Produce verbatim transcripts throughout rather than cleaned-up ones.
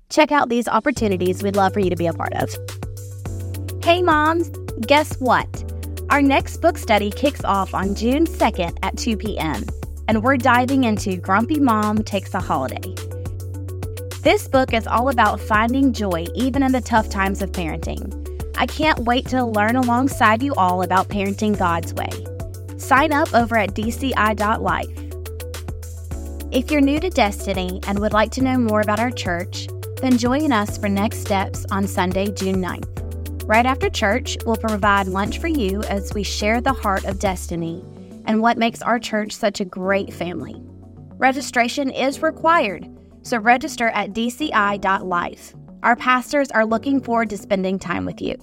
Check out these opportunities we'd love for you to be a part of. Hey moms, guess what? Our next book study kicks off on June second at two p.m., and we're diving into Grumpy Mom Takes a Holiday. This book is all about finding joy even in the tough times of parenting. I can't wait to learn alongside you all about parenting God's way. Sign up over at d c i dot life. If you're new to Destiny and would like to know more about our church, then join us for Next Steps on Sunday, June ninth. Right after church, we'll provide lunch for you as we share the heart of Destiny and what makes our church such a great family. Registration is required, so register at d c i dot life. Our pastors are looking forward to spending time with you.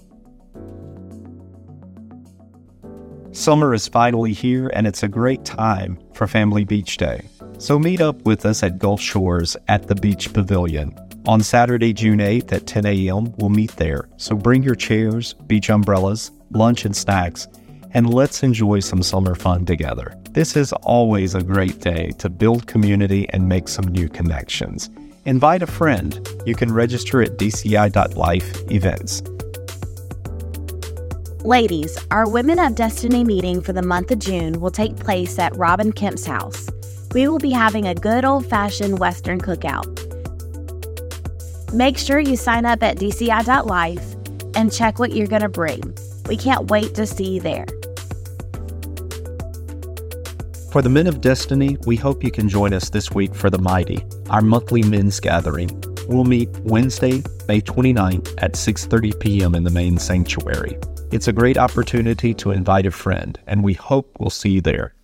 Summer is finally here, and it's a great time for Family Beach Day. So meet up with us at Gulf Shores at the Beach Pavilion. On Saturday, June eighth at ten a.m., we'll meet there. So bring your chairs, beach umbrellas, lunch and snacks, and let's enjoy some summer fun together. This is always a great day to build community and make some new connections. Invite a friend. You can register at d c i dot life events. Ladies, our Women of Destiny meeting for the month of June will take place at Robin Kemp's house. We will be having a good old-fashioned Western cookout. Make sure you sign up at d c i dot life and check what you're going to bring. We can't wait to see you there. For the Men of Destiny, we hope you can join us this week for the Mighty, our monthly men's gathering. We'll meet Wednesday, May twenty-ninth at six thirty p.m. in the main sanctuary. It's a great opportunity to invite a friend, and we hope we'll see you there.